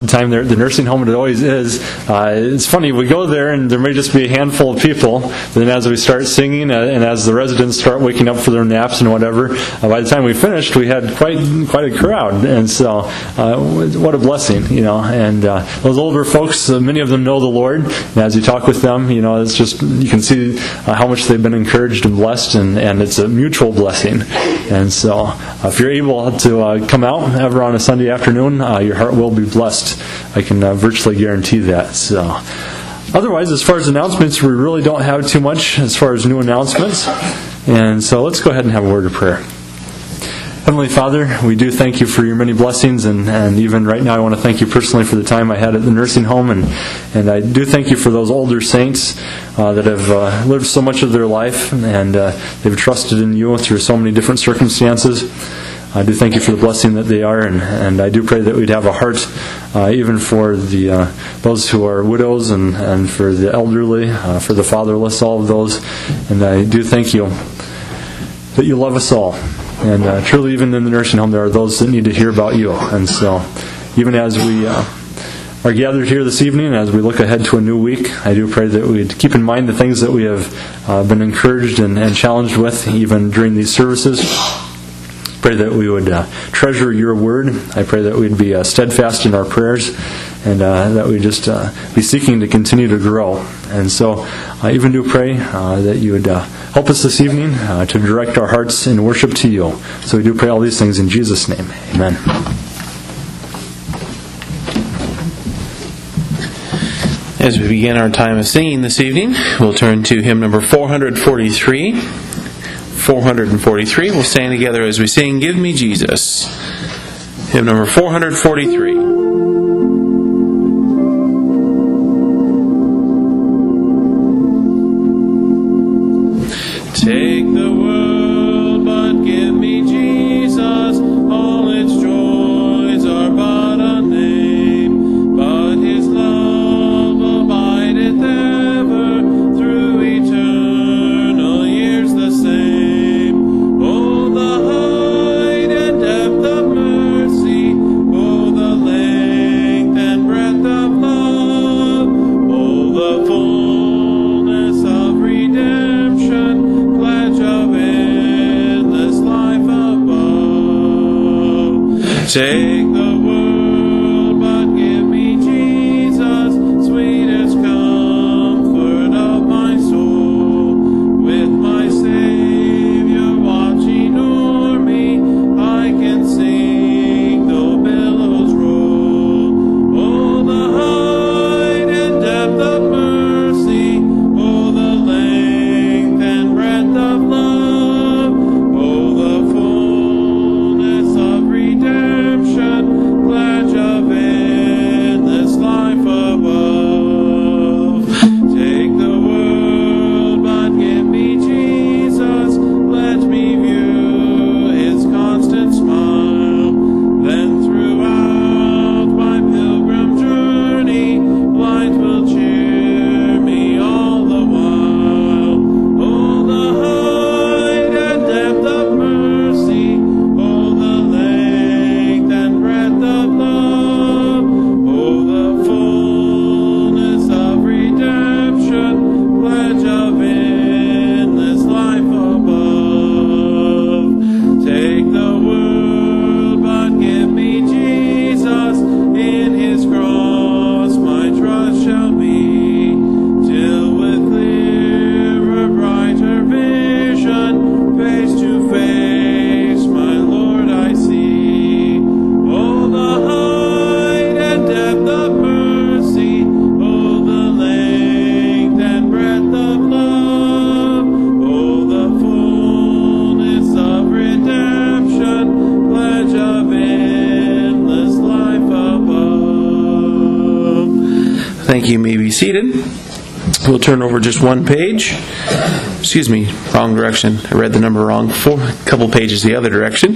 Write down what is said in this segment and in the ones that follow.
time there at the nursing home, it always is. It's funny, we go there and there may just be a handful of people. Then as we start singing and as the residents start waking up for their naps and whatever, by the time we finished, we had quite a crowd. And so, what a blessing, And those older folks, many of them know the Lord. And as you talk with them, it's just, you can see how much they've been encouraged and blessed, and it's a mutual blessing. And so, if you're able to come out ever on a Sunday afternoon, your heart will be blessed. I can virtually guarantee that. So, otherwise, as far as announcements, we really don't have too much as far as new announcements. And so let's go ahead and have a word of prayer. Heavenly Father, we do thank you for your many blessings, and even right now I want to thank you personally for the time I had at the nursing home, and I do thank you for those older saints that have lived so much of their life, and they've trusted in you through so many different circumstances. I do thank you for the blessing that they are, and I do pray that we'd have a heart even for those who are widows and for the elderly, for the fatherless, all of those. And I do thank you that you love us all. And truly, even in the nursing home, there are those that need to hear about you. And so, even as we are gathered here this evening, as we look ahead to a new week, I do pray that we'd keep in mind the things that we have been encouraged and challenged with, even during these services. Pray that we would treasure your word. I pray that we'd be steadfast in our prayers, and that we'd just be seeking to continue to grow. And so I even do pray that you would help us this evening to direct our hearts in worship to you. So we do pray all these things in Jesus' name. Amen. As we begin our time of singing this evening, we'll turn to hymn number 443. 443. We'll stand together as we sing, "Give Me Jesus." Hymn number 443. Take the world, but give me Jesus. All its joys are but a name, but His love abideth ever through eternal years the same. Oh, the height and depth of mercy, oh, the length and breadth of love, oh, the fullness of redemption, pledge of endless life above. Take the world, but give me Jesus, sweetest comfort of my soul. With my Savior watching o'er me, I can sing though billows roll. Oh, the height and depth of mercy, oh, the length and breadth of love, oh, the fullness of redemption, pledge of endless life above. Take the world, but give me Jesus. Let me view His constant smile. Then throughout my pilgrim journey, light will cheer me all the while. Oh, the height and depth of mercy, oh, the length and breadth of love, oh, the fullness of redemption, pledge of endless life above. Take the world, but give me Jesus. In His cross my trust shall be, till with clearer, brighter vision, face to face my Lord I see. Oh, the height and depth of mercy, oh, the length and breadth of love, oh, the fullness of redemption, pledge of endless life above. Thank you. You may be seated. We'll turn over just one page. Excuse me, wrong direction. I read the number wrong. A couple pages the other direction.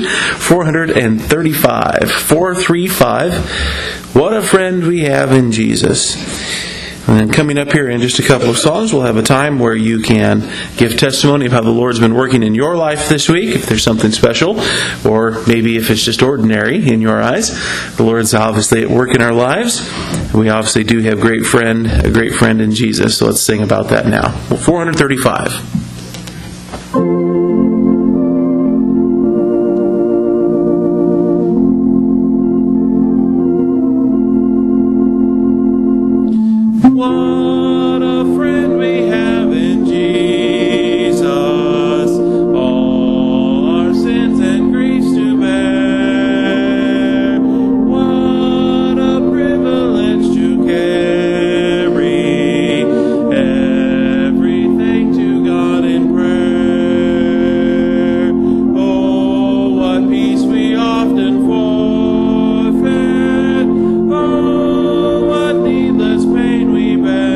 435. 435. What a friend we have in Jesus. And then coming up here in just a couple of songs, we'll have a time where you can give testimony of how the Lord's been working in your life this week, if there's something special, or maybe if it's just ordinary in your eyes. The Lord's obviously at work in our lives. We obviously do have a great friend in Jesus, so let's sing about that now. 435. What a friend we have in Jesus, all our sins and griefs to bear. What a privilege to carry everything to God in prayer. Oh, what peace we often forfeit. Oh, what needless pain we bear.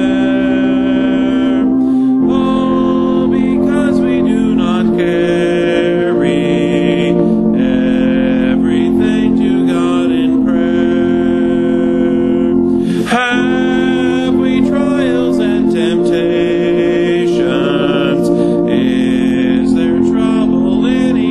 All because we do not carry everything to God in prayer. Have we trials and temptations? Is there trouble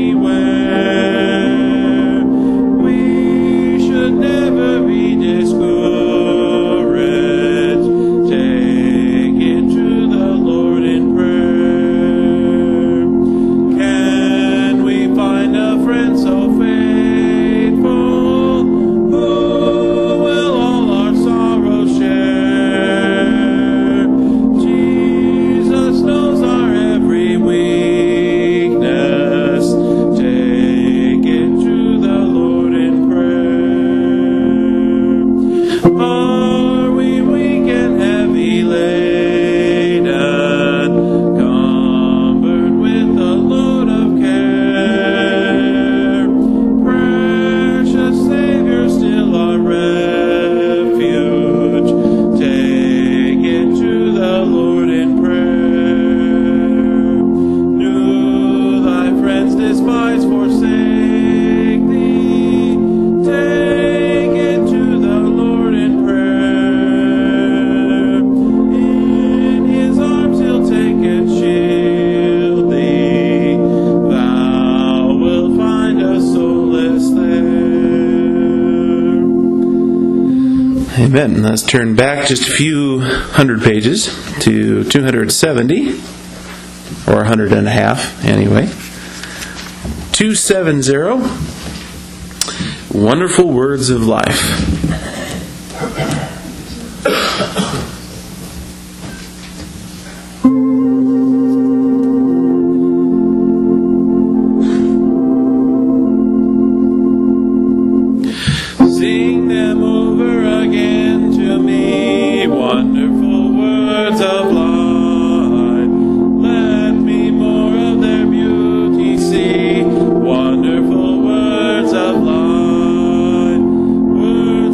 anywhere? We should never be discouraged. Take it to the Lord in prayer. Can we find a friend so faithful, who will all our sorrows share? Jesus knows our every weakness. Take it to the Lord in prayer. Are we weak and heavy laden, cumbered with a load of care? Precious Savior, still our refuge. Take it to the Lord in prayer. Do thy friends despise, forsake thee? Take it to the Lord in prayer. In his arms he'll take and shield thee. Thou wilt find a solace there. Amen. Let's turn back just a few hundred pages to 270, or 100 and a half anyway. 270, Wonderful Words of Life. Sing them over again to me, wonderful words of life. Let me more of their beauty see, wonderful words of life. Words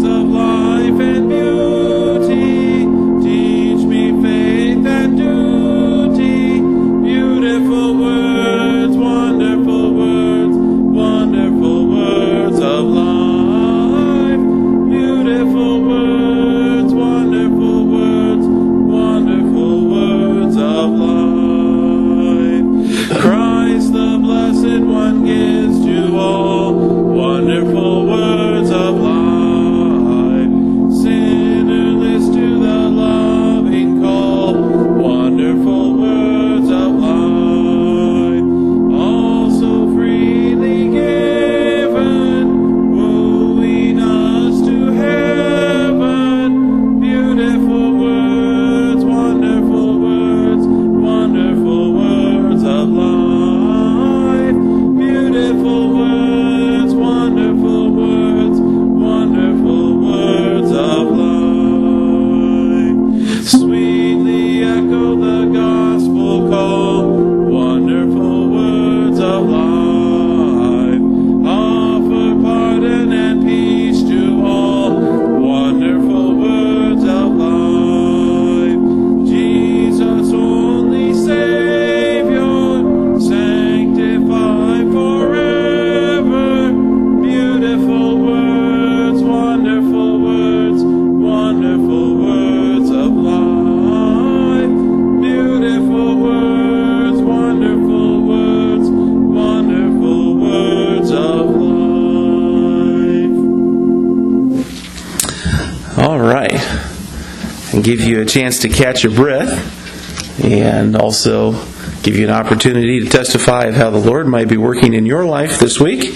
right. And give you a chance to catch your breath, and also give you an opportunity to testify of how the Lord might be working in your life this week.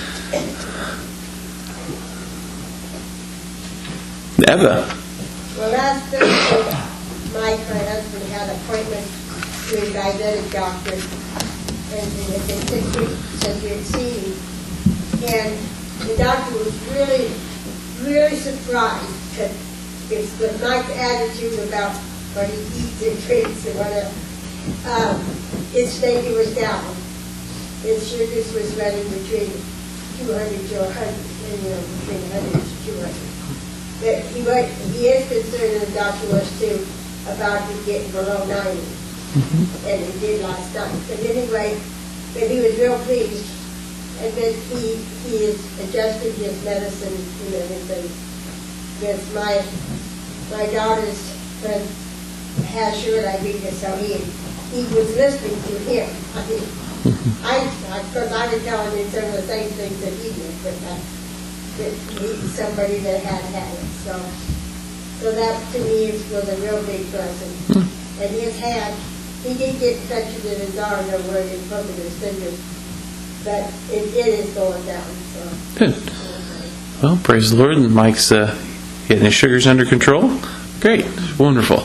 Eva. Well, last Thursday, Mike, my husband, had an appointment to a diabetic doctor, and it had been 6 weeks since we had seen him. And the doctor was really, really surprised that it's with Mike's attitude about what he eats and drinks and whatever. His thinking was down. His sugars was running between 200 to 100, between 100 to 200. But he is concerned, and the doctor was too, about him getting below 90. And he did last night. But anyway, but he was real pleased. And then he is adjusting his medicine and everything. Because my daughter's friend has sure diabetes, so he was listening to him. I mean, because I was telling him some of the same things that he did, but he's somebody that had it. So that to me was a real big blessing. And his hand, he did get infected in his arm or where he put in his fingers, but it is going down. So. Good. Well, praise the Lord. And Mike's getting his sugars under control. Great. Wonderful.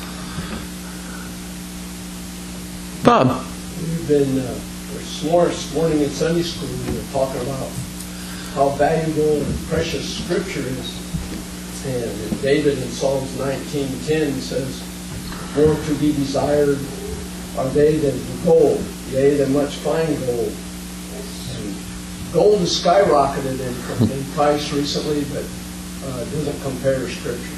Bob. We've been this morning in Sunday school, we were talking about how valuable and precious Scripture is. And David in Psalms 19:10 says, "More to be desired are they than gold, yea, than much fine gold." And gold has skyrocketed in price recently, but it doesn't compare to Scripture.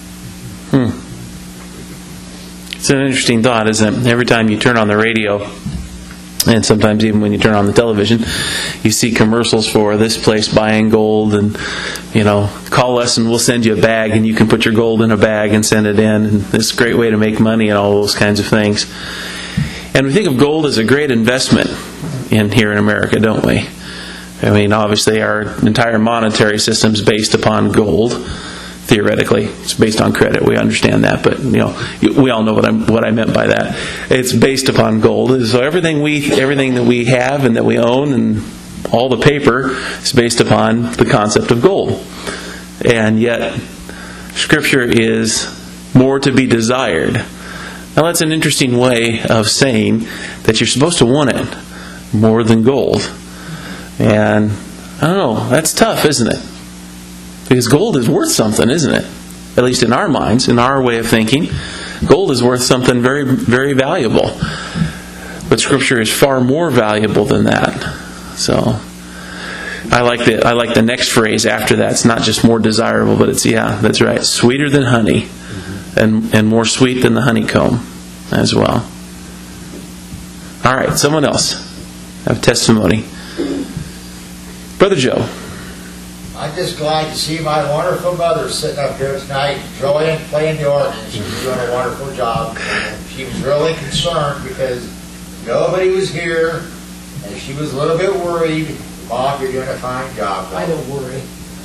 It's an interesting thought, isn't it? Every time you turn on the radio, and sometimes even when you turn on the television, you see commercials for this place buying gold, and call us and we'll send you a bag, and you can put your gold in a bag and send it in, and it's a great way to make money and all those kinds of things. And we think of gold as a great investment here in America, don't we? I mean, obviously our entire monetary system is based upon gold. Theoretically, it's based on credit. We understand that, but we all know what I meant by that. It's based upon gold. So everything that we have and that we own and all the paper is based upon the concept of gold. And yet, Scripture is more to be desired. Now, that's an interesting way of saying that you're supposed to want it more than gold. And I don't know. That's tough, isn't it? Because gold is worth something, isn't it? At least in our minds, in our way of thinking. Gold is worth something very, very valuable. But Scripture is far more valuable than that. So, I like the next phrase after that. It's not just more desirable, but it's, that's right, sweeter than honey. And more sweet than the honeycomb as well. All right, someone else have testimony. Brother Joe. I'm just glad to see my wonderful mother sitting up here tonight, enjoying playing the organ. She was doing a wonderful job. And she was really concerned because nobody was here, and she was a little bit worried. Mom, you're doing a fine job. I don't worry.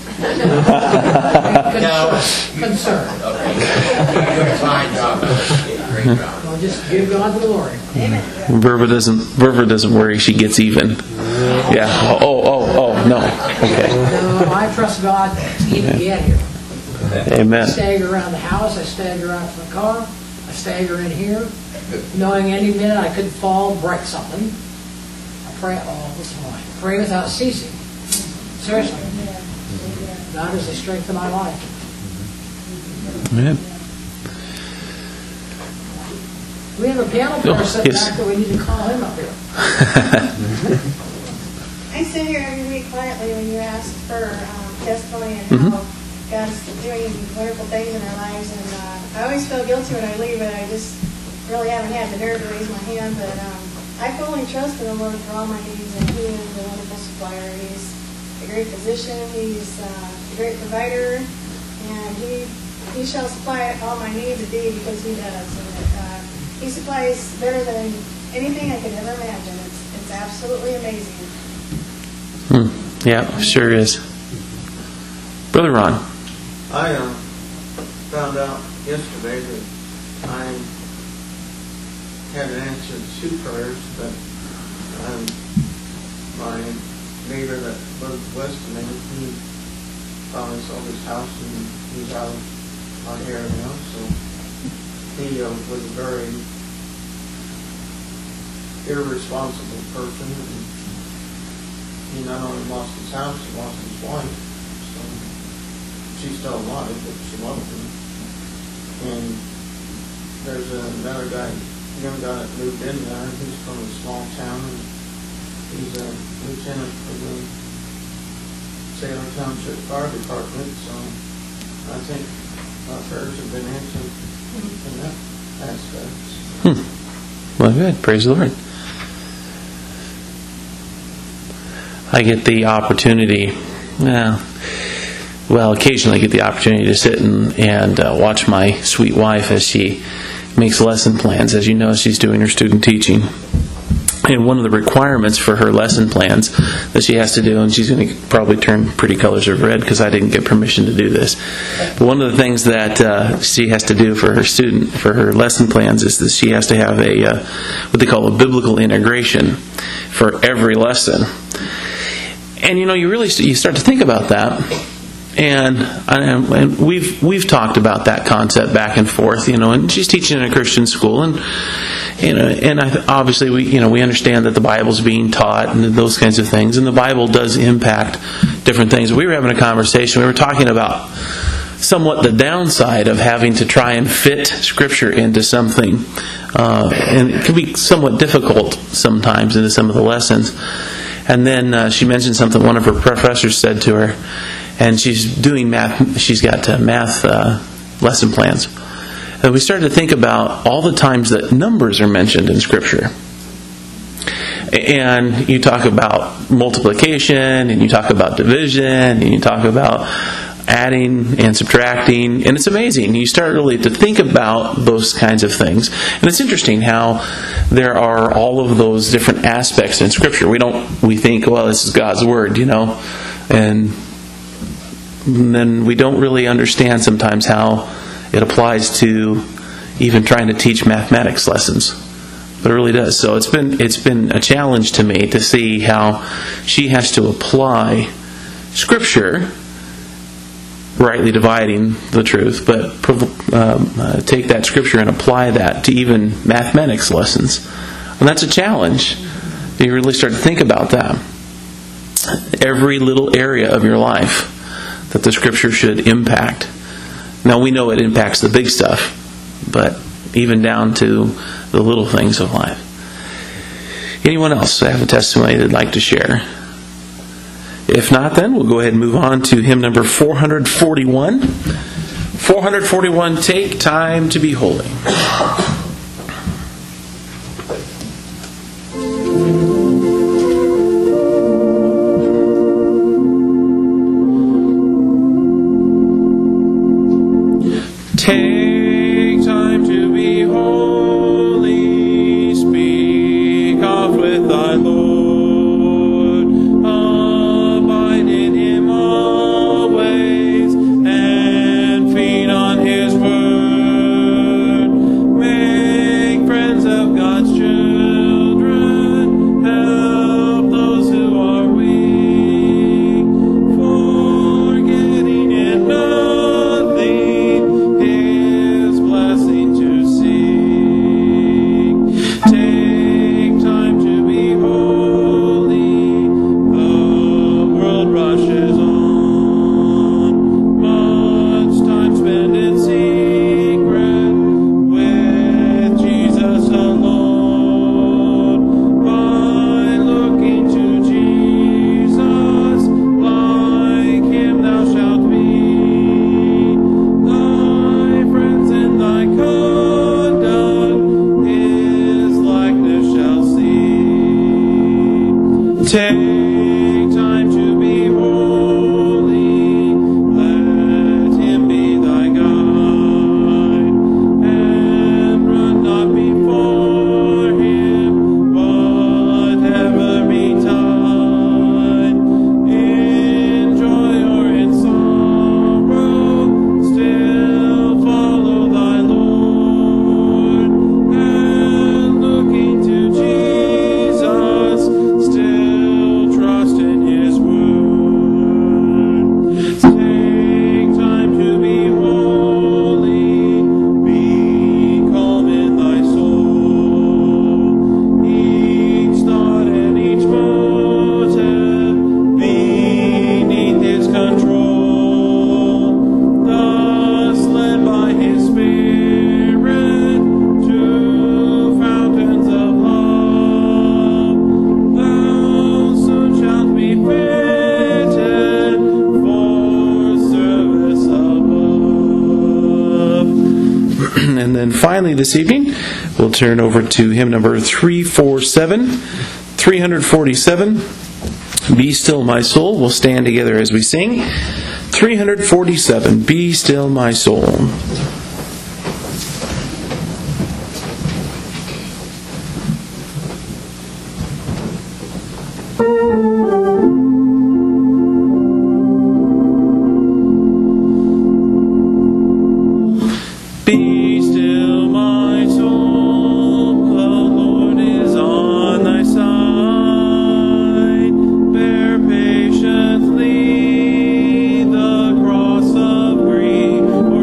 No. Concerned. Okay. You're doing a fine job. Great job. Well, just give God the glory. Verva doesn't worry. She gets even. Yeah. Oh, no. Okay. No, I trust God to even get here. Amen. I stagger around the house. I stagger out to the car. I stagger in here, knowing any minute I could fall, break something. I pray all the time. Pray without ceasing. Seriously. God is the strength of my life. Amen. We have a piano player sitting yes. back there. We need to call him up here. I sit here every week quietly when you ask for testimony and how God's doing wonderful things in our lives. And I always feel guilty when I leave, but I just really haven't had the nerve to raise my hand. But I fully trust in the Lord for all my needs, and He is a wonderful supplier. He's a great physician. He's a great provider, and He shall supply all my needs indeed, because He does. And He supplies better than anything I could ever imagine. It's absolutely amazing. Yeah, sure is. Brother Ron. I found out yesterday that I hadn't answered 2 prayers, but my neighbor that lived west of me, he finally sold his house and he's out of our area now, so he was a very irresponsible person, and he not only lost his house, he lost his wife. So she's still alive, but she lost him. And there's another guy, young guy that moved in there. He's from a small town, and he's a lieutenant for the Salem Township Fire Department. So I think my prayers have been answered in that aspect. Well, good. Praise the Lord. I get the opportunity, occasionally I get the opportunity to sit and watch my sweet wife as she makes lesson plans. As you know, she's doing her student teaching. And one of the requirements for her lesson plans that she has to do, and she's going to probably turn pretty colors of red because I didn't get permission to do this. But one of the things that she has to do for her lesson plans is that she has to have what they call a biblical integration for every lesson. And you start to think about that, and we've talked about that concept back and forth, and she's teaching in a Christian school, and obviously we understand that the Bible's being taught and those kinds of things, and the Bible does impact different things. We were having a conversation. We were talking about somewhat the downside of having to try and fit Scripture into something, and it can be somewhat difficult sometimes into some of the lessons. And then she mentioned something one of her professors said to her, and she's doing math. She's got math lesson plans. And we started to think about all the times that numbers are mentioned in Scripture. And you talk about multiplication, and you talk about division, and you talk about adding and subtracting, and it's amazing. You start really to think about those kinds of things. And it's interesting how there are all of those different aspects in Scripture. We think, well, this is God's Word, and then we don't really understand sometimes how it applies to even trying to teach mathematics lessons. But it really does. So it's been a challenge to me to see how she has to apply Scripture, rightly dividing the truth, but take that Scripture and apply that to even mathematics lessons. And that's a challenge. You really start to think about that. Every little area of your life that the Scripture should impact. Now we know it impacts the big stuff, but even down to the little things of life. Anyone else have a testimony they'd like to share? If not, then we'll go ahead and move on to hymn number 441. 441, Take Time to Be Holy. Take time to be holy, speak oft with thy Lord, abide in him always, and feed on his word. Make friends of God's children, help those who are weak, forgetting in nothing his blessing to see. And then finally this evening, we'll turn over to hymn number 347. Be Still My Soul. We'll stand together as we sing. 347, Be Still My Soul. Be still, my soul, the Lord is on thy side. Bear patiently the cross of grief or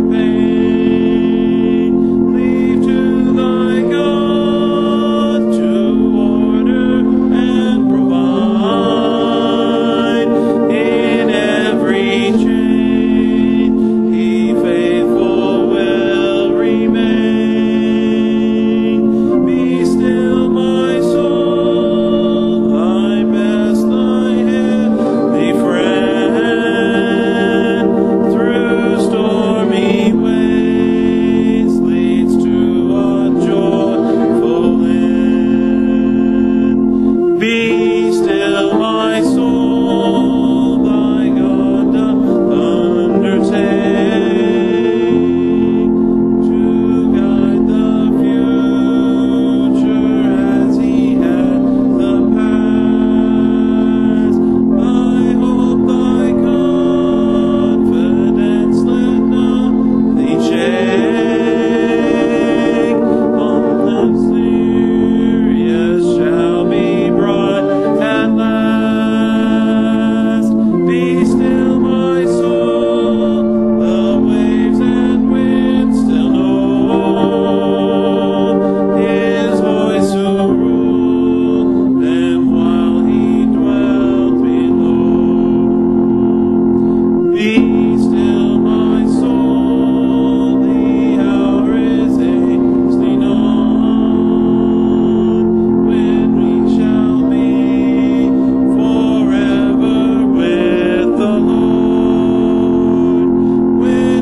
pain. Leave to thy God to order and provide. In every chain he faithful will remain. Be still, my soul, thy best, thy heavenly friend. Through stormy ways leads to a joyful end. Be still, my soul, thy God doth undertake to guide the future as he had the past. Thy hope, thy confidence, let nothing shake. On the Sirius shall be brought at last. Be still, my soul, the waves and winds still know his voice who ruled them while he dwelt below. Be still, my soul, the hour is hasting on, when we shall be forever with the Lord. When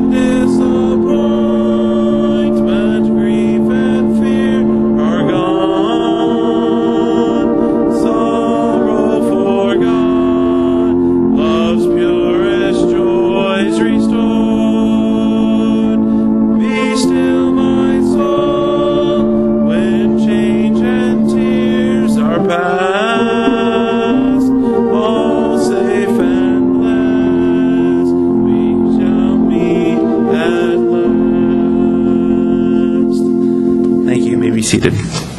disappointment, grief, and fear are gone, sorrow forgot, love's purest joys restored. Be still, my soul, when change and tears are past, all safe and blessed, we shall meet at last. Thank you. You may be seated.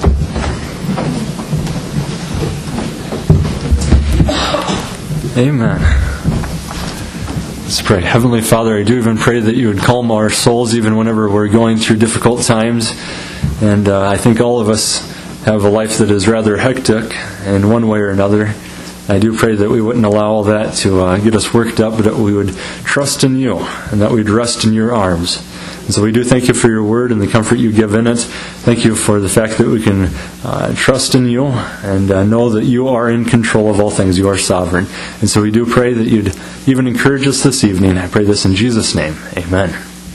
Amen. Let's pray. Heavenly Father, I do even pray that you would calm our souls even whenever we're going through difficult times. And I think all of us have a life that is rather hectic in one way or another. I do pray that we wouldn't allow all that to get us worked up, but that we would trust in you and that we'd rest in your arms. And so we do thank you for your word and the comfort you give in it. Thank you for the fact that we can trust in you and know that you are in control of all things. You are sovereign. And so we do pray that you'd even encourage us this evening. I pray this in Jesus' name. Amen.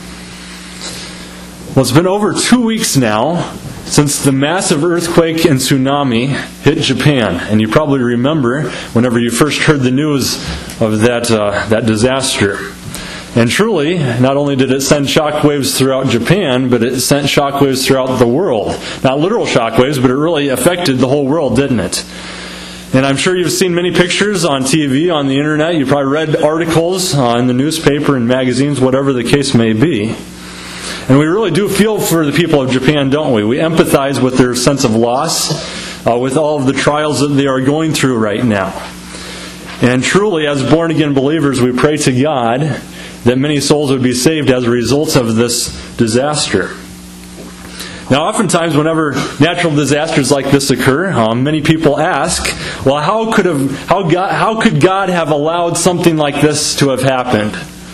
Well, it's been over 2 weeks now since the massive earthquake and tsunami hit Japan. And you probably remember whenever you first heard the news of that disaster. And truly, not only did it send shockwaves throughout Japan, but it sent shockwaves throughout the world. Not literal shockwaves, but it really affected the whole world, didn't it? And I'm sure you've seen many pictures on TV, on the internet. You've probably read articles in the newspaper and magazines, whatever the case may be. And we really do feel for the people of Japan, don't we? We empathize with their sense of loss, with all of the trials that they are going through right now. And truly, as born-again believers, we pray to God that many souls would be saved as a result of this disaster. Now, oftentimes, whenever natural disasters like this occur, many people ask, well, how could God have allowed something like this to have happened?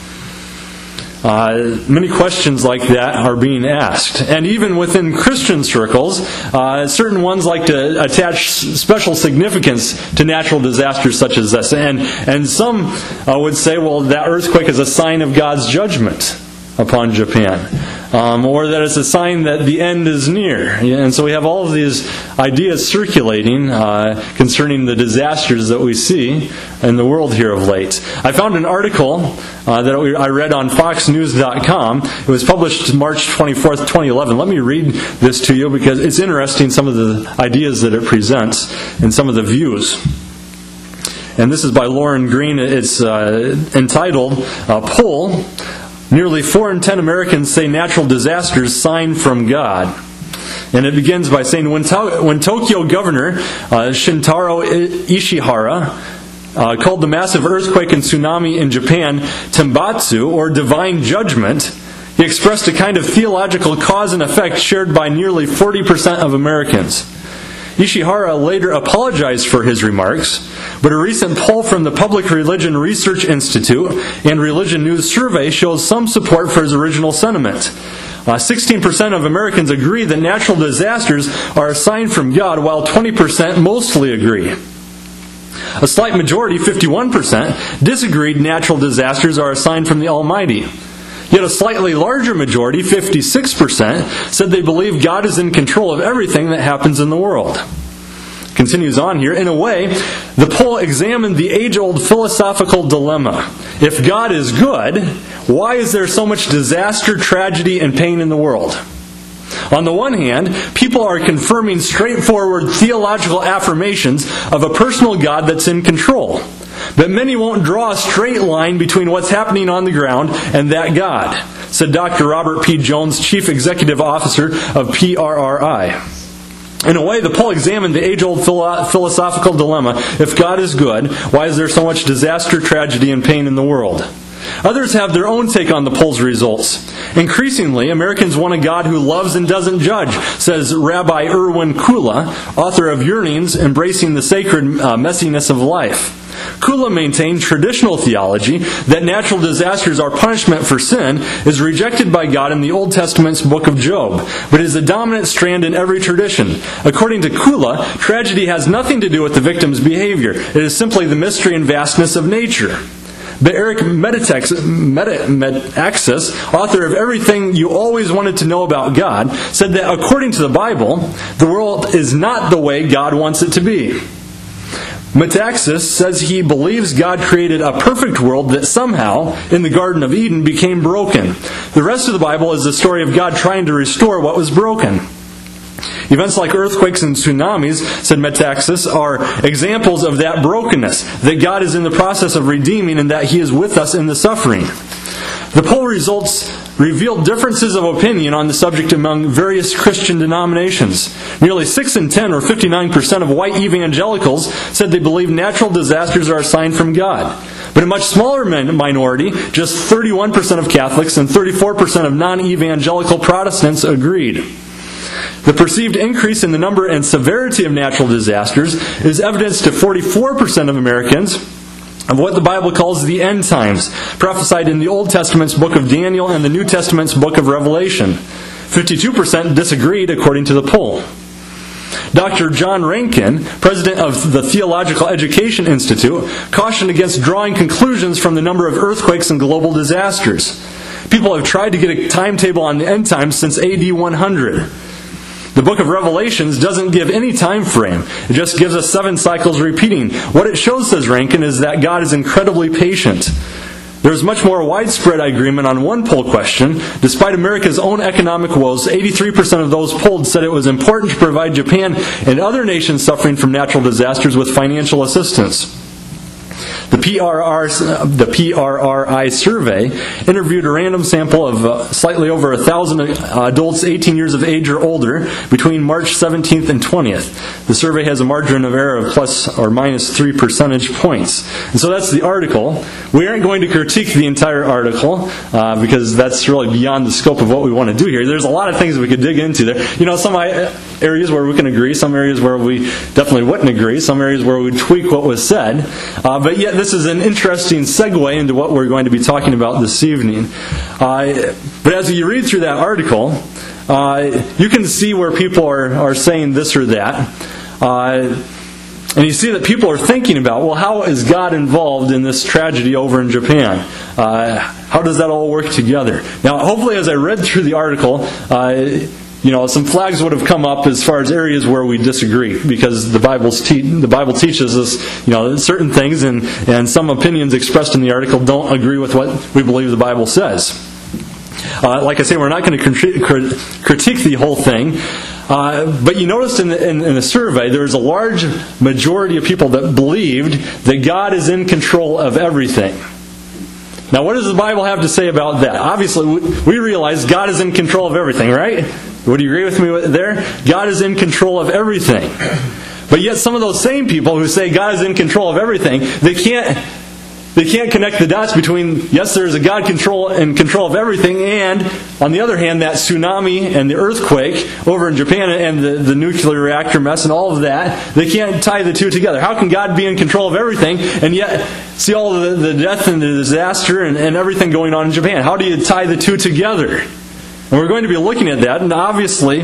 Many questions like that are being asked. And even within Christian circles, certain ones like to attach special significance to natural disasters such as this. And some would say, well, that earthquake is a sign of God's judgment upon Japan. or that it's a sign that the end is near. And so we have all of these ideas circulating concerning the disasters that we see in the world here of late. I found an article that I read on FoxNews.com. It was published March 24th, 2011. Let me read this to you because it's interesting, some of the ideas that it presents and some of the views. And this is by Lauren Green. It's entitled, Poll, Nearly 4 in 10 Americans say natural disasters sign from God. And it begins by saying, when Tokyo Governor Shintaro Ishihara called the massive earthquake and tsunami in Japan Tembatsu, or divine judgment, he expressed a kind of theological cause and effect shared by nearly 40% of Americans. Ishihara later apologized for his remarks, but a recent poll from the Public Religion Research Institute and Religion News Survey shows some support for his original sentiment. 16% of Americans agree that natural disasters are a sign from God, while 20% mostly agree. A slight majority, 51%, disagreed natural disasters are a sign from the Almighty. Yet a slightly larger majority, 56%, said they believe God is in control of everything that happens in the world. Continues on here. In a way, the poll examined the age-old philosophical dilemma. If God is good, why is there so much disaster, tragedy, and pain in the world? On the one hand, people are confirming straightforward theological affirmations of a personal God that's in control. But many won't draw a straight line between what's happening on the ground and that God, said Dr. Robert P. Jones, Chief Executive Officer of PRRI. In a way, the poll examined the age-old philosophical dilemma. If God is good, why is there so much disaster, tragedy, and pain in the world? Others have their own take on the poll's results. Increasingly, Americans want a God who loves and doesn't judge, says Rabbi Erwin Kula, author of Yearnings, Embracing the Sacred Messiness of Life. Kula maintained traditional theology that natural disasters are punishment for sin is rejected by God in the Old Testament's book of Job, but is a dominant strand in every tradition. According to Kula, tragedy has nothing to do with the victim's behavior. It is simply the mystery and vastness of nature. But Eric Metaxas, author of Everything You Always Wanted to Know About God, said that according to the Bible, the world is not the way God wants it to be. Metaxas says he believes God created a perfect world that somehow, in the Garden of Eden, became broken. The rest of the Bible is the story of God trying to restore what was broken. Events like earthquakes and tsunamis, said Metaxas, are examples of that brokenness, that God is in the process of redeeming and that He is with us in the suffering. The poll results revealed differences of opinion on the subject among various Christian denominations. Nearly 6 in 10, or 59%, of white evangelicals said they believe natural disasters are a sign from God. But a much smaller minority, just 31% of Catholics and 34% of non-evangelical Protestants, agreed. The perceived increase in the number and severity of natural disasters is evidence to 44% of Americans of what the Bible calls the end times, prophesied in the Old Testament's book of Daniel and the New Testament's book of Revelation. 52% disagreed, according to the poll. Dr. John Rankin, president of the Theological Education Institute, cautioned against drawing conclusions from the number of earthquakes and global disasters. People have tried to get a timetable on the end times since AD 100. The book of Revelations doesn't give any time frame. It just gives us 7 cycles repeating. What it shows, says Rankin, is that God is incredibly patient. There is much more widespread agreement on one poll question. Despite America's own economic woes, 83% of those polled said it was important to provide Japan and other nations suffering from natural disasters with financial assistance. The PRRI survey interviewed a random sample of slightly over 1,000 adults 18 years of age or older between March 17th and 20th. The survey has a margin of error of plus or minus 3 percentage points. And so that's the article. We aren't going to critique the entire article because that's really beyond the scope of what we want to do here. There's a lot of things we could dig into there. You know, some areas where we can agree, some areas where we definitely wouldn't agree, some areas where we tweak what was said. But yet this is an interesting segue into what we're going to be talking about this evening. But as you read through that article, you can see where people are saying this or that. And you see that people are thinking about, well, how is God involved in this tragedy over in Japan? How does that all work together? Now, hopefully as I read through the article, some flags would have come up as far as areas where we disagree, because the Bible teaches us, certain things, and some opinions expressed in the article don't agree with what we believe the Bible says. Like I say, we're not going to critique the whole thing. But you noticed in the survey, there's a large majority of people that believed that God is in control of everything. Now, what does the Bible have to say about that? Obviously, we realize God is in control of everything, right? Would you agree with me there? God is in control of everything. But yet some of those same people who say God is in control of everything, they can't connect the dots between, yes, there's a God in control of everything, and, on the other hand, that tsunami and the earthquake over in Japan and the nuclear reactor mess and all of that, they can't tie the two together. How can God be in control of everything and yet see all of the death and the disaster and everything going on in Japan? How do you tie the two together? And we're going to be looking at that, and obviously,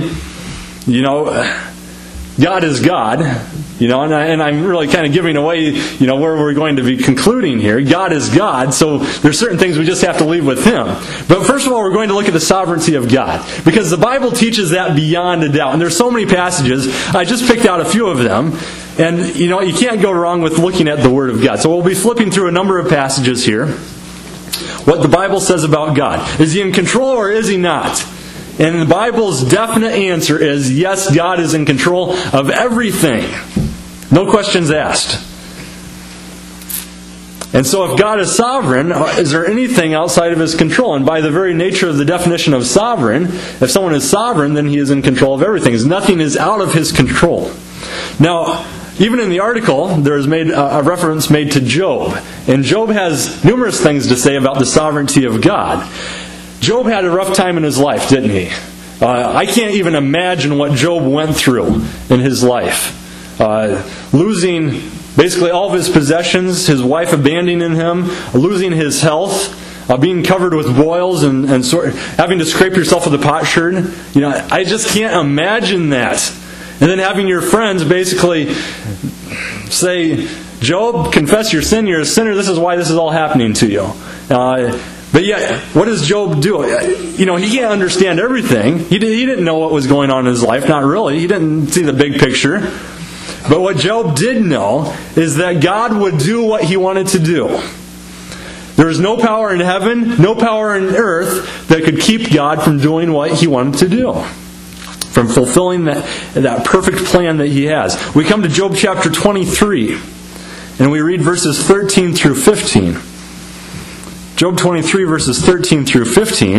God is God, and I'm really kind of giving away, where we're going to be concluding here. God is God, so there's certain things we just have to leave with Him. But first of all, we're going to look at the sovereignty of God, because the Bible teaches that beyond a doubt. And there's so many passages. I just picked out a few of them, and you can't go wrong with looking at the Word of God. So we'll be flipping through a number of passages here. What the Bible says about God. Is He in control or is He not? And the Bible's definite answer is, yes, God is in control of everything. No questions asked. And so if God is sovereign, is there anything outside of His control? And by the very nature of the definition of sovereign, if someone is sovereign, then he is in control of everything. Nothing is out of His control. Now, even in the article, there is a reference made to Job. And Job has numerous things to say about the sovereignty of God. Job had a rough time in his life, didn't he? I can't even imagine what Job went through in his life. Losing basically all of his possessions, his wife abandoning him, losing his health, being covered with boils and having to scrape yourself with a potsherd. I just can't imagine that. And then having your friends basically say, Job, confess your sin, you're a sinner, this is why this is all happening to you. But yet, what does Job do? He can't understand everything. He didn't know what was going on in his life, not really. He didn't see the big picture. But what Job did know is that God would do what He wanted to do. There is no power in heaven, no power in earth that could keep God from doing what He wanted to do. From fulfilling that perfect plan that He has. We come to Job chapter 23, and we read verses 13 through 15. Job 23, verses 13 through 15.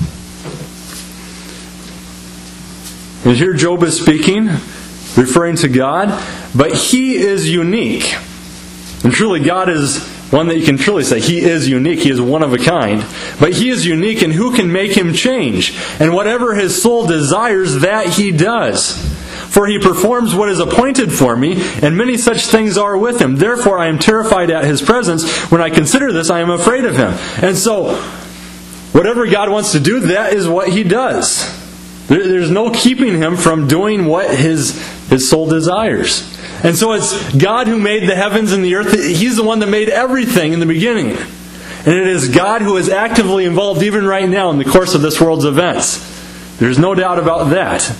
And here Job is speaking, referring to God, but he is unique. And truly God is one that you can truly say, He is unique, He is one of a kind. But He is unique, and who can make Him change? And whatever His soul desires, that He does. For He performs what is appointed for me, and many such things are with Him. Therefore I am terrified at His presence. When I consider this, I am afraid of Him. And so, whatever God wants to do, that is what He does. There's no keeping Him from doing what His soul desires. And so it's God who made the heavens and the earth. He's the one that made everything in the beginning. And it is God who is actively involved even right now in the course of this world's events. There's no doubt about that.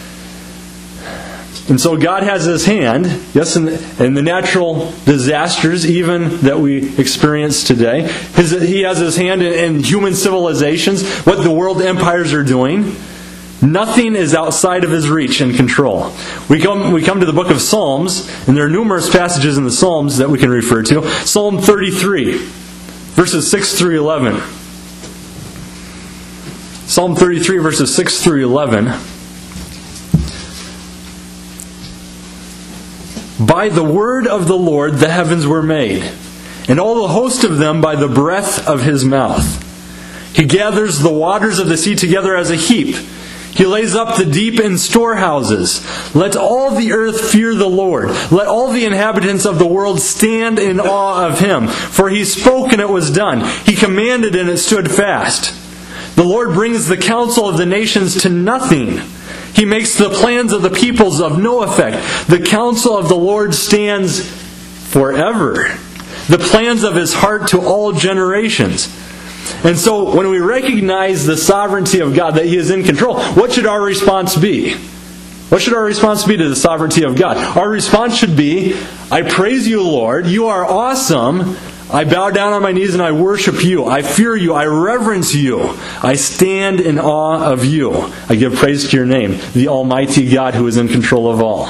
And so God has His hand, yes, in the natural disasters even that we experience today. He has His hand in human civilizations, what the world empires are doing. Nothing is outside of His reach and control. We come to the book of Psalms, and there are numerous passages in the Psalms that we can refer to. Psalm 33, verses 6 through 11. Psalm 33, verses 6 through 11. By the word of the Lord the heavens were made, and all the host of them by the breath of His mouth. He gathers the waters of the sea together as a heap. He lays up the deep in storehouses. Let all the earth fear the Lord. Let all the inhabitants of the world stand in awe of Him. For He spoke and it was done. He commanded and it stood fast. The Lord brings the counsel of the nations to nothing. He makes the plans of the peoples of no effect. The counsel of the Lord stands forever. The plans of his heart to all generations. And so when we recognize the sovereignty of God, that he is in control, what should our response be? What should our response be to the sovereignty of God? Our response should be, I praise you, Lord. You are awesome. I bow down on my knees and I worship you. I fear you. I reverence you. I stand in awe of you. I give praise to your name, the Almighty God who is in control of all.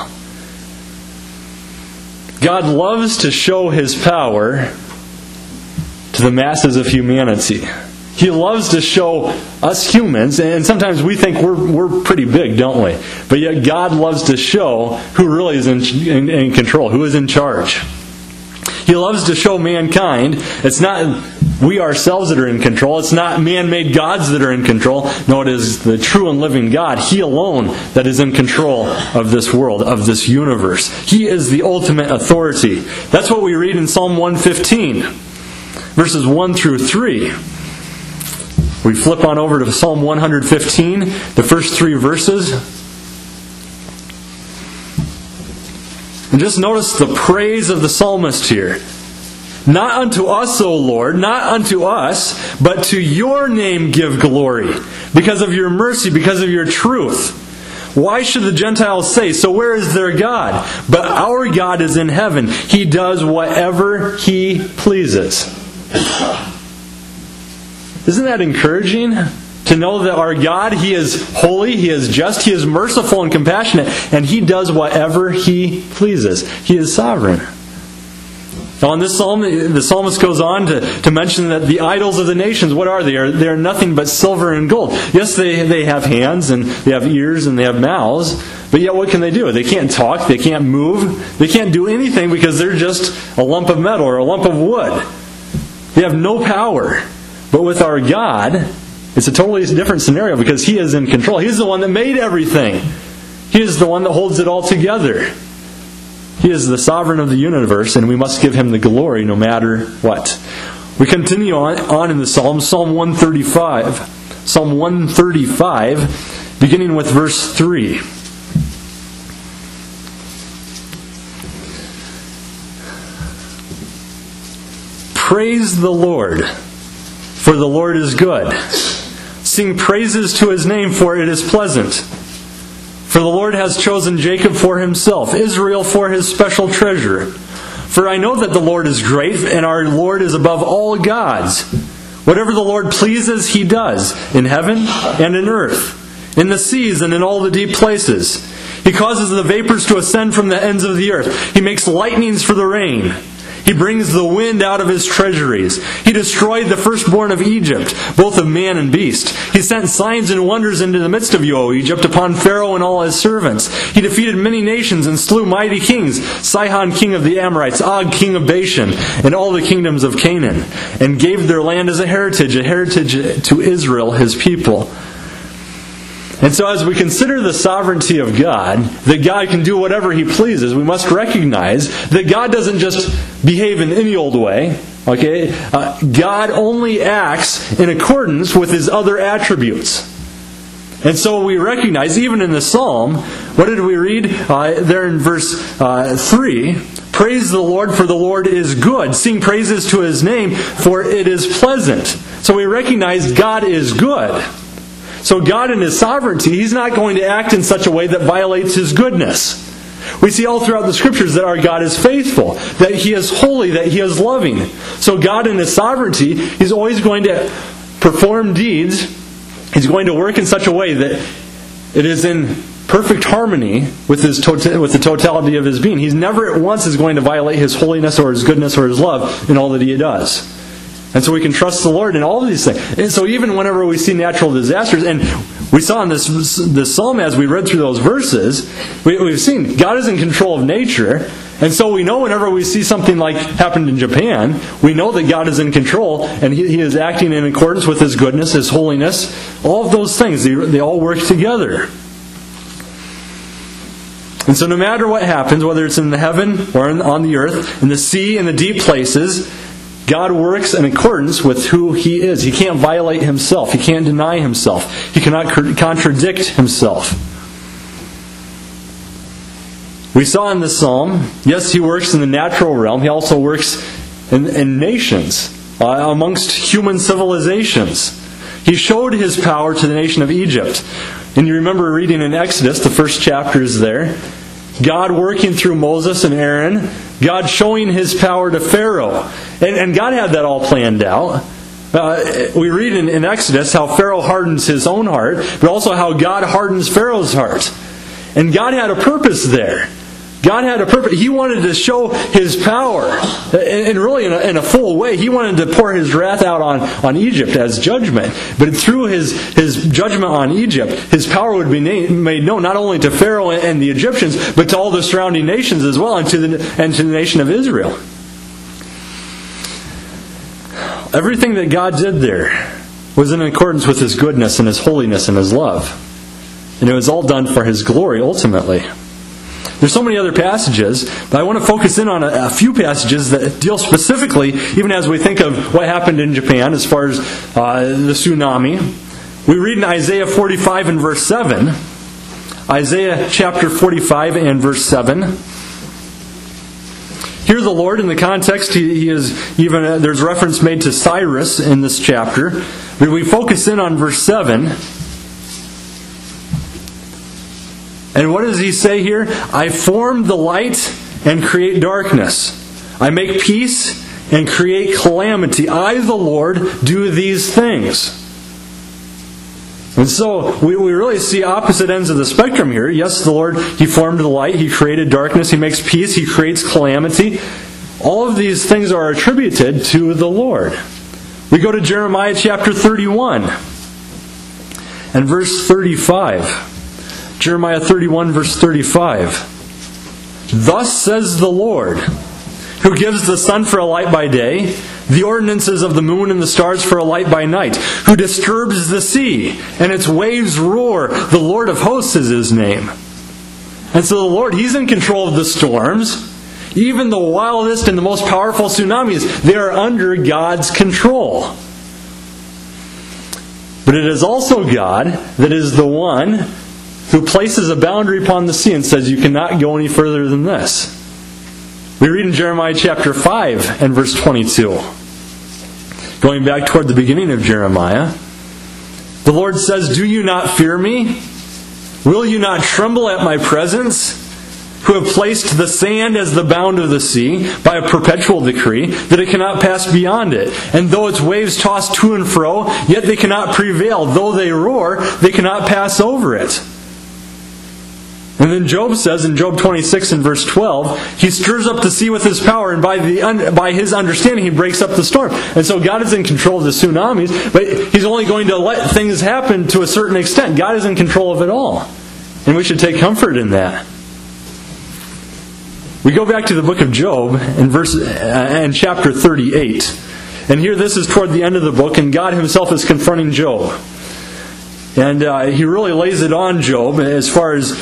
God loves to show his power to the masses of humanity. He loves to show us humans, and sometimes we think we're pretty big, don't we? But yet God loves to show who really is in control, who is in charge. He loves to show mankind it's not we ourselves that are in control. It's not man-made gods that are in control. No, it is the true and living God, he alone, that is in control of this world, of this universe. He is the ultimate authority. That's what we read in Psalm 115, verses 1 through 3. We flip on over to Psalm 115, the first 3 verses. And just notice the praise of the psalmist here. Not unto us, O Lord, not unto us, but to your name give glory, because of your mercy, because of your truth. Why should the Gentiles say, so where is their God? But our God is in heaven. He does whatever he pleases. Isn't that encouraging? To know that our God, he is holy, he is just, he is merciful and compassionate, and he does whatever he pleases. He is sovereign. Now in this psalm, the psalmist goes on to mention that the idols of the nations, what are they? They are nothing but silver and gold. Yes, they have hands, and they have ears, and they have mouths, but yet what can they do? They can't talk, they can't move, they can't do anything because they're just a lump of metal or a lump of wood. They have no power. But with our God, it's a totally different scenario because he is in control. He's the one that made everything. He is the one that holds it all together. He is the sovereign of the universe, and we must give him the glory no matter what. We continue on in the Psalms, Psalm 135. Psalm 135, beginning with verse 3. Praise the Lord, for the Lord is good. Sing praises to his name, for it is pleasant. For the Lord has chosen Jacob for himself, Israel for his special treasure. For I know that the Lord is great, and our Lord is above all gods. Whatever the Lord pleases, he does, in heaven and in earth, in the seas and in all the deep places. He causes the vapors to ascend from the ends of the earth. He makes lightnings for the rain. He brings the wind out of his treasuries. He destroyed the firstborn of Egypt, both of man and beast. He sent signs and wonders into the midst of you, O Egypt, upon Pharaoh and all his servants. He defeated many nations and slew mighty kings, Sihon king of the Amorites, Og king of Bashan, and all the kingdoms of Canaan, and gave their land as a heritage to Israel, his people. And so as we consider the sovereignty of God, that God can do whatever he pleases, we must recognize that God doesn't just behave in any old way. Okay? God only acts in accordance with his other attributes. And so we recognize, even in the Psalm, what did we read there in verse 3? Praise the Lord, for the Lord is good. Sing praises to his name, for it is pleasant. So we recognize God is good. So God in his sovereignty, he's not going to act in such a way that violates his goodness. We see all throughout the Scriptures that our God is faithful, that he is holy, that he is loving. So God in his sovereignty, he's always going to perform deeds. He's going to work in such a way that it is in perfect harmony with the totality of his being. He's never at once is going to violate his holiness or his goodness or his love in all that he does. And so we can trust the Lord in all of these things. And so even whenever we see natural disasters, and we saw in this psalm as we read through those verses, we've seen God is in control of nature. And so we know whenever we see something like happened in Japan, we know that God is in control and he is acting in accordance with his goodness, his holiness. All of those things, they all work together. And so no matter what happens, whether it's in the heaven or on the earth, in the sea, in the deep places, God works in accordance with who he is. He can't violate himself. He can't deny himself. He cannot contradict himself. We saw in this psalm, yes, he works in the natural realm. He also works in nations, amongst human civilizations. He showed his power to the nation of Egypt. And you remember reading in Exodus, the first chapters there, God working through Moses and Aaron, God showing his power to Pharaoh. And God had that all planned out. We read in Exodus how Pharaoh hardens his own heart, but also how God hardens Pharaoh's heart. And God had a purpose there. God had a purpose. He wanted to show his power. And really in a full way. He wanted to pour his wrath out on Egypt as judgment. But through his judgment on Egypt, his power would be made known not only to Pharaoh and the Egyptians, but to all the surrounding nations as well, and to the nation of Israel. Everything that God did there was in accordance with his goodness and his holiness and his love. And it was all done for his glory, ultimately. There's so many other passages, but I want to focus in on a few passages that deal specifically, even as we think of what happened in Japan as far as the tsunami. We read in Isaiah 45 and verse 7. Isaiah chapter 45 and verse 7. Here the Lord, in the context, he is even there's reference made to Cyrus in this chapter. But we focus in on verse 7. And what does he say here? I form the light and create darkness. I make peace and create calamity. I, the Lord, do these things. And so we really see opposite ends of the spectrum here. Yes, the Lord, he formed the light, he created darkness, he makes peace, he creates calamity. All of these things are attributed to the Lord. We go to Jeremiah chapter 31 and verse 35. Jeremiah 31 verse 35. Thus says the Lord, who gives the sun for a light by day, the ordinances of the moon and the stars for a light by night, who disturbs the sea, and its waves roar. The Lord of hosts is his name. And so the Lord, he's in control of the storms. Even the wildest and the most powerful tsunamis, they are under God's control. But it is also God that is the one who places a boundary upon the sea and says, you cannot go any further than this. We read in Jeremiah chapter 5 and verse 22. Going back toward the beginning of Jeremiah, the Lord says, do you not fear me? Will you not tremble at my presence? Who have placed the sand as the bound of the sea by a perpetual decree, that it cannot pass beyond it. And though its waves toss to and fro, yet they cannot prevail. Though they roar, they cannot pass over it. And then Job says in Job 26 and verse 12, he stirs up the sea with his power, and by his understanding he breaks up the storm. And so God is in control of the tsunamis, but he's only going to let things happen to a certain extent. God is in control of it all. And we should take comfort in that. We go back to the book of Job in chapter 38. And here this is toward the end of the book, and God himself is confronting Job. And he really lays it on Job as far as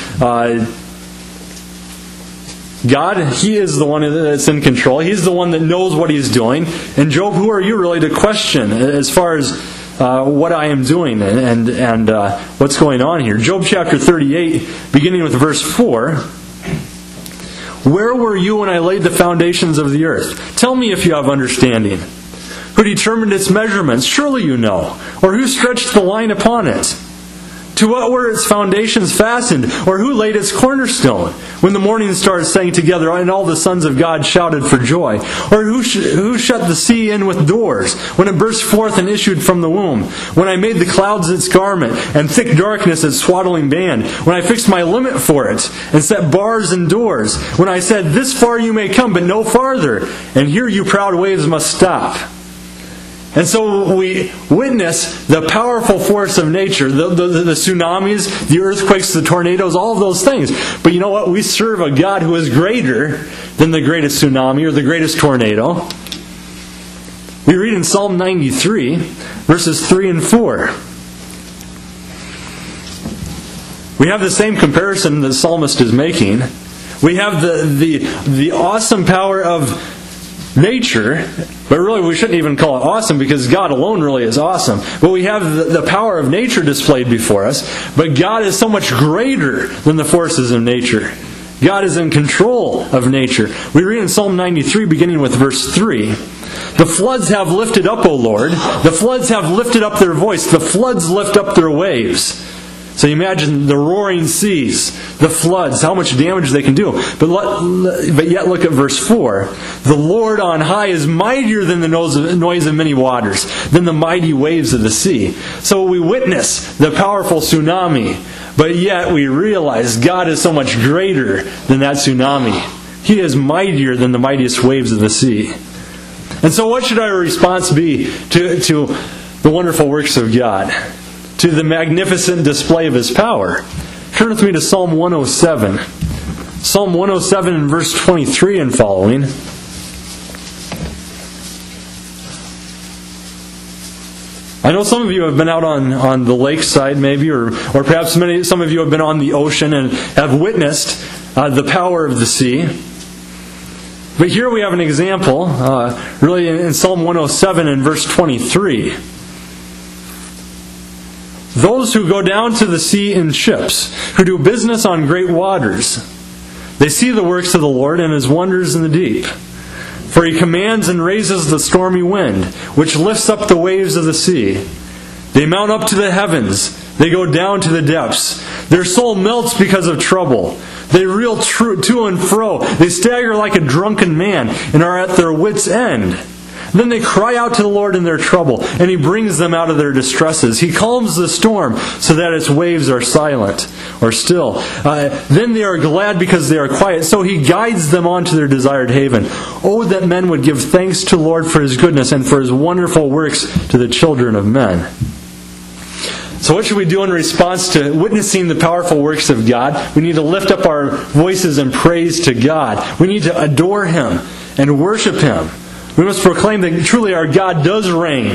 God, he is the one that's in control. He's the one that knows what he's doing. And Job, who are you really to question as far as what I am doing and what's going on here? Job chapter 38, beginning with verse 4. Where were you when I laid the foundations of the earth? Tell me if you have understanding. Who determined its measurements? Surely you know. Or who stretched the line upon it? To what were its foundations fastened? Or who laid its cornerstone? When the morning stars sang together and all the sons of God shouted for joy? Or who shut the sea in with doors? When it burst forth and issued from the womb? When I made the clouds its garment and thick darkness its swaddling band? When I fixed my limit for it and set bars and doors? When I said, this far you may come, but no farther, and here you proud waves must stop. And so we witness the powerful force of nature, the tsunamis, the earthquakes, the tornadoes, all of those things. But you know what? We serve a God who is greater than the greatest tsunami or the greatest tornado. We read in Psalm 93, verses 3 and 4. We have the same comparison the psalmist is making. We have the awesome power of nature, but really we shouldn't even call it awesome because God alone really is awesome. But we have the power of nature displayed before us, but God is so much greater than the forces of nature. God is in control of nature. We read in Psalm 93, beginning with verse 3, "The floods have lifted up, O Lord. The floods have lifted up their voice. The floods lift up their waves." So you imagine the roaring seas, the floods, how much damage they can do. But yet look at verse 4. "The Lord on high is mightier than the noise of many waters, than the mighty waves of the sea." So we witness the powerful tsunami, but yet we realize God is so much greater than that tsunami. He is mightier than the mightiest waves of the sea. And so what should our response be to the wonderful works of God? To the magnificent display of His power? Turn with me to Psalm 107. Psalm 107 and verse 23 and following. I know some of you have been out on the lakeside maybe, or perhaps some of you have been on the ocean and have witnessed the power of the sea. But here we have an example, really in Psalm 107 and verse 23. "Those who go down to the sea in ships, who do business on great waters, they see the works of the Lord and His wonders in the deep. For He commands and raises the stormy wind, which lifts up the waves of the sea. They mount up to the heavens, they go down to the depths. Their soul melts because of trouble. They reel to and fro, they stagger like a drunken man, and are at their wits' end. Then they cry out to the Lord in their trouble, and He brings them out of their distresses. He calms the storm so that its waves are silent or still. Then they are glad because they are quiet, so He guides them on to their desired haven. Oh, that men would give thanks to the Lord for His goodness and for His wonderful works to the children of men." So what should we do in response to witnessing the powerful works of God? We need to lift up our voices in praise to God. We need to adore Him and worship Him. We must proclaim that truly our God does reign.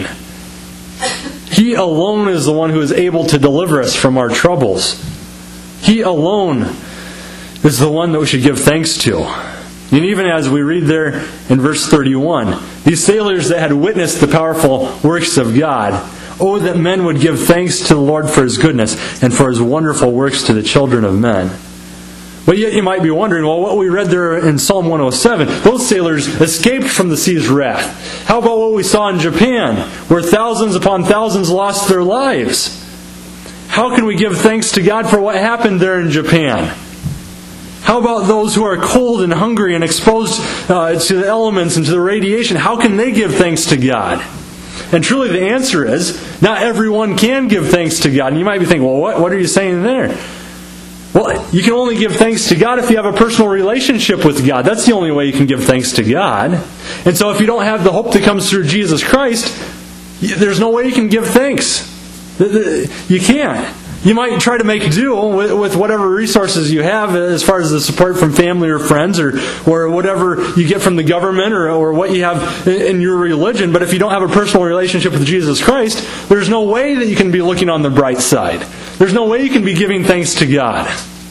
He alone is the one who is able to deliver us from our troubles. He alone is the one that we should give thanks to. And even as we read there in verse 31, these sailors that had witnessed the powerful works of God, "Oh, that men would give thanks to the Lord for His goodness and for His wonderful works to the children of men." But yet you might be wondering, well, what we read there in Psalm 107, those sailors escaped from the sea's wrath. How about what we saw in Japan, where thousands upon thousands lost their lives? How can we give thanks to God for what happened there in Japan? How about those who are cold and hungry and exposed to the elements and to the radiation? How can they give thanks to God? And truly the answer is, not everyone can give thanks to God. And you might be thinking, well, what are you saying there? Well, you can only give thanks to God if you have a personal relationship with God. That's the only way you can give thanks to God. And so if you don't have the hope that comes through Jesus Christ, there's no way you can give thanks. You can't. You might try to make do with whatever resources you have as far as the support from family or friends or whatever you get from the government or what you have in your religion. But if you don't have a personal relationship with Jesus Christ, there's no way that you can be looking on the bright side. There's no way you can be giving thanks to God.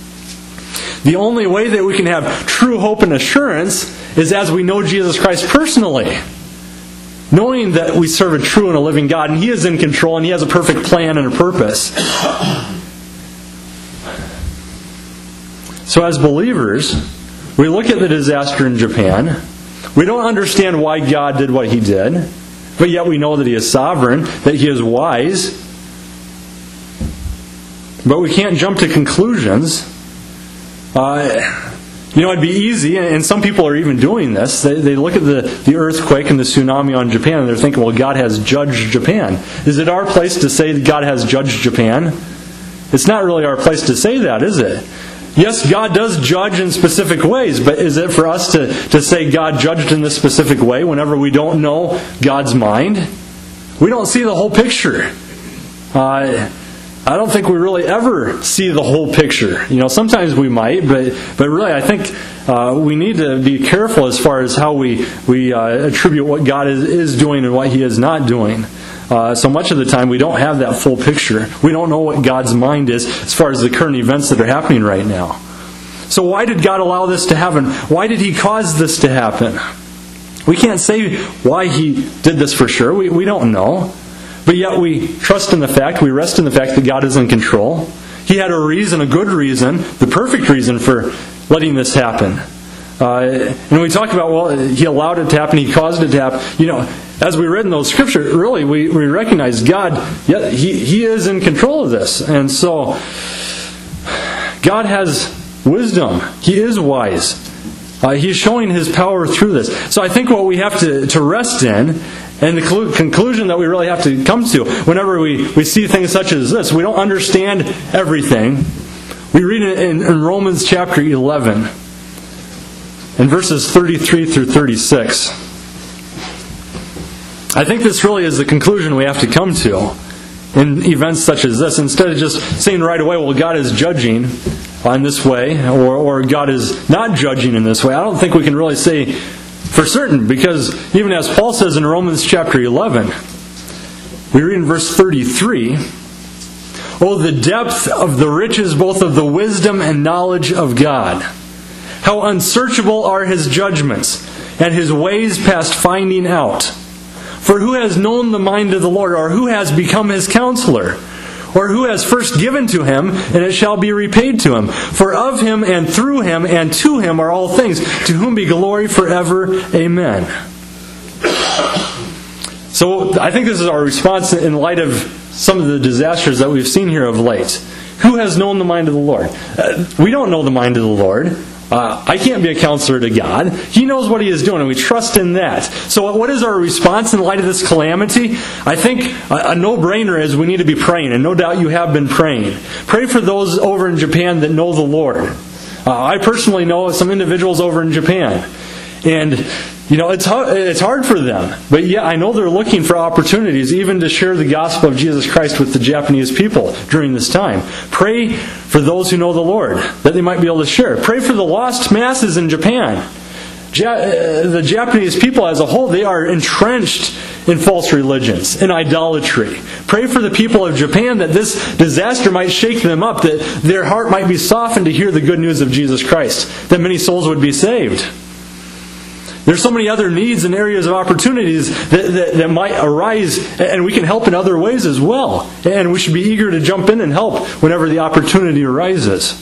The only way that we can have true hope and assurance is as we know Jesus Christ personally. Knowing that we serve a true and a living God, and He is in control, and He has a perfect plan and a purpose. So as believers, we look at the disaster in Japan. We don't understand why God did what He did, but yet we know that He is sovereign, that He is wise. But we can't jump to conclusions. It'd be easy, and some people are even doing this. They look at the earthquake and the tsunami on Japan, and they're thinking, well, God has judged Japan. Is it our place to say that God has judged Japan? It's not really our place to say that, is it? Yes, God does judge in specific ways, but is it for us to say God judged in this specific way whenever we don't know God's mind? We don't see the whole picture. I don't think we really ever see the whole picture. Sometimes we might, but really I think we need to be careful as far as how we attribute what God is doing and what He is not doing. So much of the time we don't have that full picture. We don't know what God's mind is as far as the current events that are happening right now. So why did God allow this to happen? Why did He cause this to happen? We can't say why He did this for sure. We don't know. But yet we trust in the fact, we rest in the fact that God is in control. He had a reason, a good reason, the perfect reason for letting this happen. And we talk about, well, He allowed it to happen, He caused it to happen. As we read in those scriptures, really, we recognize God, yeah, He is in control of this. And so, God has wisdom. He is wise. He's showing His power through this. So I think what we have to rest in, and the conclusion that we really have to come to, whenever we see things such as this, we don't understand everything. We read it in Romans chapter 11, in verses 33 through 36. I think this really is the conclusion we have to come to in events such as this. Instead of just saying right away, well, God is judging in this way, or God is not judging in this way. I don't think we can really say for certain, because even as Paul says in Romans chapter 11, we read in verse 33, "Oh, the depth of the riches both of the wisdom and knowledge of God! How unsearchable are His judgments, and His ways past finding out! For who has known the mind of the Lord, or who has become His counselor? Or who has first given to Him, and it shall be repaid to Him? For of Him, and through Him, and to Him are all things, to whom be glory forever. Amen." So I think this is our response in light of some of the disasters that we've seen here of late. Who has known the mind of the Lord? We don't know the mind of the Lord. I can't be a counselor to God. He knows what He is doing, and we trust in that. So what is our response in light of this calamity? I think a no-brainer is we need to be praying, and no doubt you have been praying. Pray for those over in Japan that know the Lord. I personally know some individuals over in Japan, and it's hard for them. But yeah, I know they're looking for opportunities even to share the gospel of Jesus Christ with the Japanese people during this time. Pray for those who know the Lord, that they might be able to share. Pray for the lost masses in Japan. The Japanese people as a whole, they are entrenched in false religions, in idolatry. Pray for the people of Japan that this disaster might shake them up, that their heart might be softened to hear the good news of Jesus Christ, that many souls would be saved. There's so many other needs and areas of opportunities that might arise, and we can help in other ways as well. And we should be eager to jump in and help whenever the opportunity arises.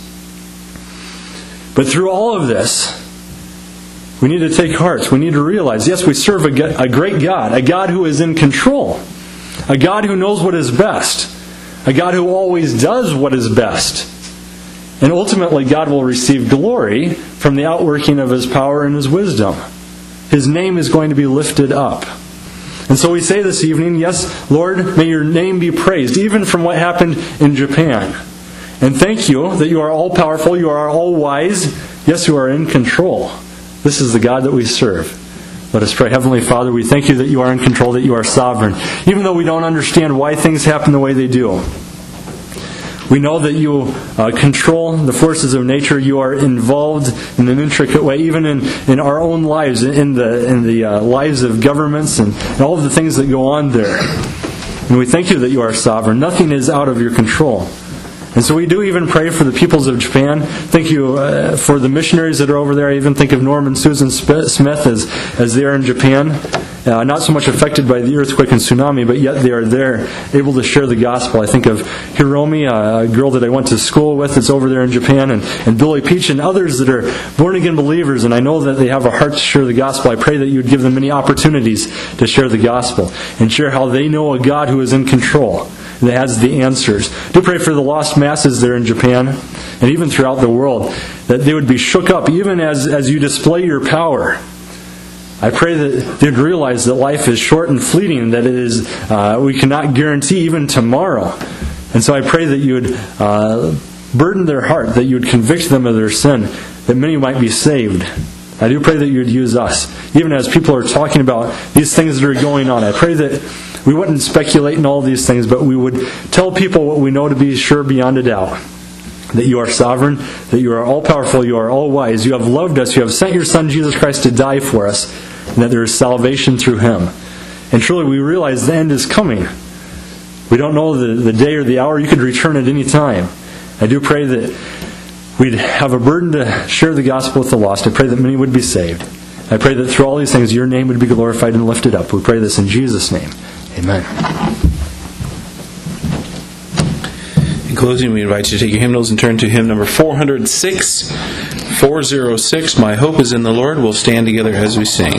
But through all of this, we need to take heart. We need to realize, yes, we serve a great God, a God who is in control, a God who knows what is best, a God who always does what is best. And ultimately, God will receive glory from the outworking of His power and His wisdom. His name is going to be lifted up. And so we say this evening, yes, Lord, may Your name be praised, even from what happened in Japan. And thank You that You are all-powerful, You are all-wise, yes, You are in control. This is the God that we serve. Let us pray. Heavenly Father, we thank You that You are in control, that You are sovereign. Even though we don't understand why things happen the way they do, we know that You control the forces of nature. You are involved in an intricate way, even in our own lives, in the lives of governments and all of the things that go on there. And we thank You that You are sovereign. Nothing is out of Your control. And so we do even pray for the peoples of Japan. Thank You for the missionaries that are over there. I even think of Norm and Susan Smith as they are in Japan. Not so much affected by the earthquake and tsunami, but yet they are there, able to share the gospel. I think of Hiromi, a girl that I went to school with that's over there in Japan, and Billy Peach and others that are born-again believers, and I know that they have a heart to share the gospel. I pray that You would give them many opportunities to share the gospel and share how they know a God who is in control, that has the answers. Do pray for the lost masses there in Japan, and even throughout the world, that they would be shook up, even as You display Your power. I pray that they'd realize that life is short and fleeting, that it is we cannot guarantee even tomorrow. And so I pray that You would burden their heart, that You would convict them of their sin, that many might be saved. I do pray that You would use us, even as people are talking about these things that are going on. I pray that we wouldn't speculate in all these things, but we would tell people what we know to be sure beyond a doubt. That You are sovereign, that You are all-powerful, You are all-wise. You have loved us, You have sent Your Son Jesus Christ to die for us, and that there is salvation through Him. And truly we realize the end is coming. We don't know the day or the hour. You could return at any time. I do pray that we'd have a burden to share the gospel with the lost. I pray that many would be saved. I pray that through all these things Your name would be glorified and lifted up. We pray this in Jesus' name. Amen. In closing, we invite you to take your hymnals and turn to hymn number 406, 406, My Hope is in the Lord. We'll stand together as we sing.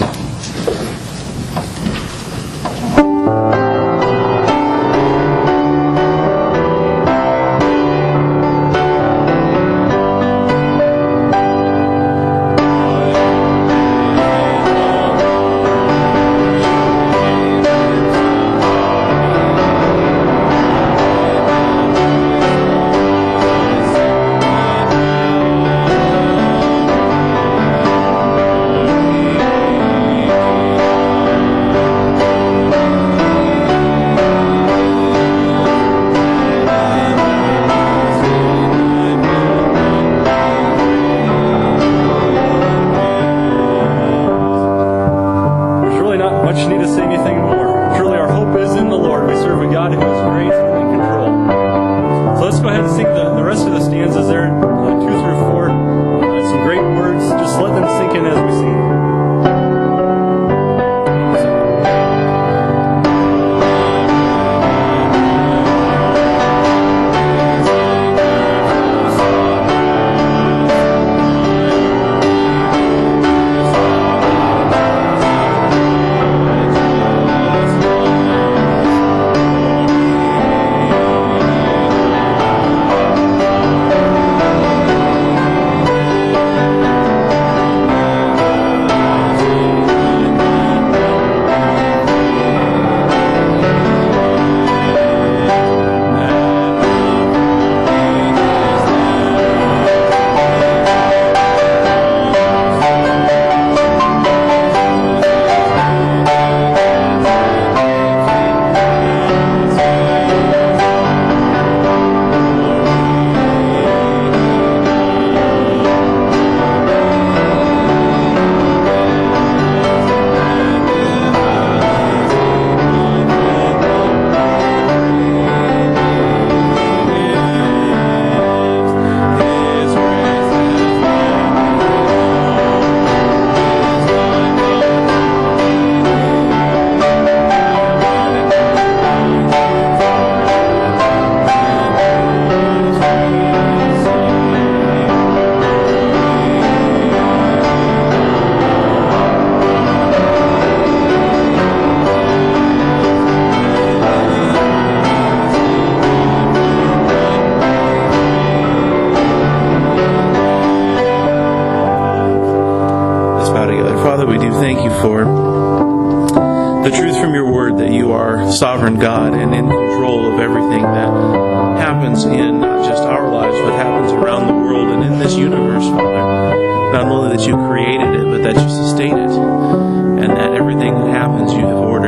Sovereign God and in control of everything that happens in not just our lives, but happens around the world and in this universe, Father. Not only that you created it, but that you sustain it, and that everything that happens you have ordered.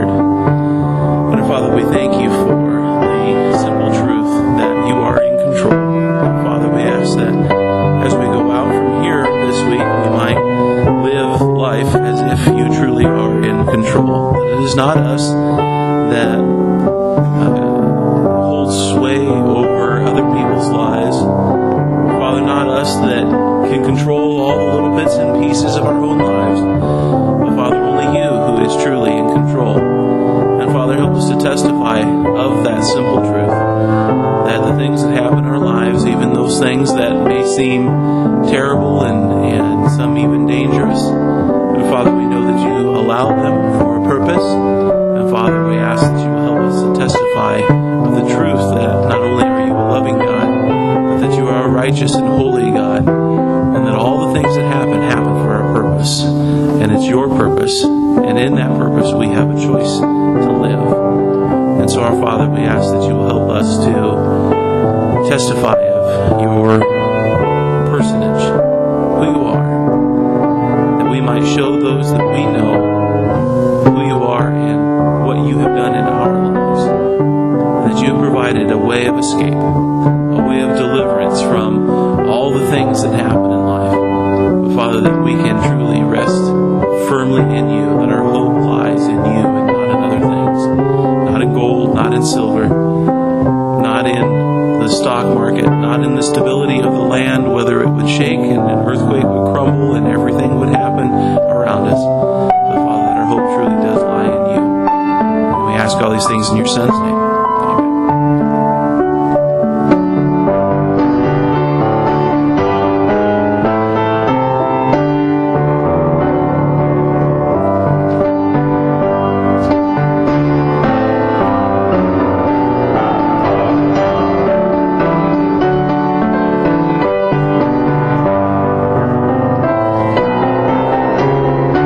And Father, we thank you for the simple truth that you are in control. And Father, we ask that as we go out from here this week, we might live life as if you truly are in control. That it is not us that holds sway over other people's lives. Father, not us that can control all the little bits and pieces of our own lives, but Father, only you who is truly in control. And Father, help us to testify of that simple truth, that the things that happen in our lives, even those things that may seem terrible and some even dangerous, but Father, we know that you allow them for a purpose. Father, we ask that you will help us to testify of the truth that not only are you a loving God, but that you are a righteous and holy God, and that all the things that happen for a purpose. And it's your purpose, and in that purpose we have a choice to live. And so, our Father, we ask that you will help us to testify of your personage, who you are, that we might show those that we know who you are and what you have done in our lives, that you have provided a way of escape, a way of deliverance from all the things that happen in life. But Father, that we can truly rest firmly in you, that our hope lies in you and not in other things, not in gold, not in silver, not in the stock market, not in the stability of the land, whether it would shake and an earthquake would crumble and everything would happen around us. But Father, that our hope truly does lie in you. And we ask all these things in your Son's name.